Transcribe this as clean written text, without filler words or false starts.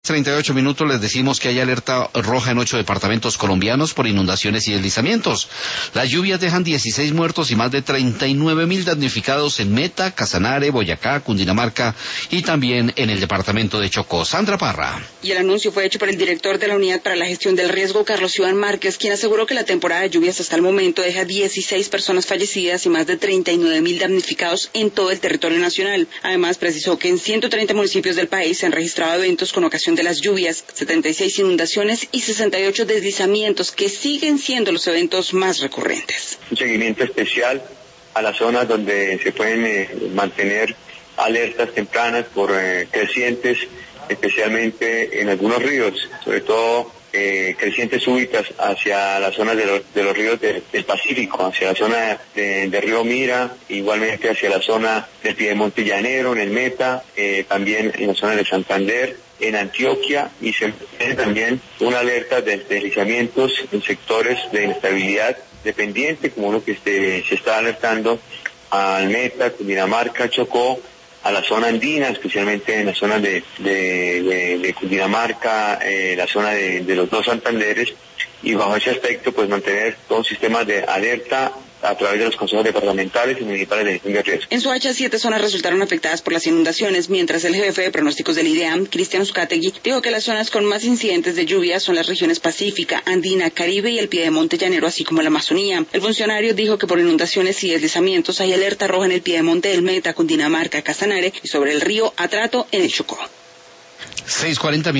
38 minutos les decimos que hay alerta roja en 8 departamentos colombianos por inundaciones y deslizamientos. Las lluvias dejan 16 muertos y más de 39.000 damnificados en Meta, Casanare, Boyacá, Cundinamarca y también en el departamento de Chocó. Sandra Parra. Y el anuncio fue hecho por el director de la Unidad para la Gestión del Riesgo, Carlos Iván Márquez, quien aseguró que la temporada de lluvias hasta el momento deja 16 personas fallecidas y más de 39.000 damnificados en todo el territorio nacional. Además, precisó que en 130 municipios del país se han registrado eventos con ocasión de las lluvias, 76 inundaciones y 68 deslizamientos, que siguen siendo los eventos más recurrentes. Un seguimiento especial a las zonas donde se pueden mantener alertas tempranas por crecientes, especialmente en algunos ríos, sobre todo crecientes súbitas hacia las zonas de los ríos del Pacífico, hacia la zona de Río Mira, igualmente hacia la zona del Piedemonte Llanero, en el Meta, también en la zona de Santander, en Antioquia, y se tiene también una alerta de deslizamientos en sectores de inestabilidad dependiente, como lo que se está alertando al Meta, Cundinamarca, Chocó, a la zona andina, especialmente en la zona de Cundinamarca, la zona de los dos Santanderes, y bajo ese aspecto pues mantener todo un sistema de alerta a través de los consejos departamentales y municipales de gestión de riesgo. En Soacha, 7 zonas resultaron afectadas por las inundaciones, mientras el jefe de pronósticos del IDEAM, Cristian Uzcategui, dijo que las zonas con más incidentes de lluvia son las regiones Pacífica, Andina, Caribe y el Piedemonte Llanero, así como la Amazonía. El funcionario dijo que por inundaciones y deslizamientos hay alerta roja en el Piedemonte del Meta, Cundinamarca, Casanare y sobre el río Atrato en el Chocó. 6:40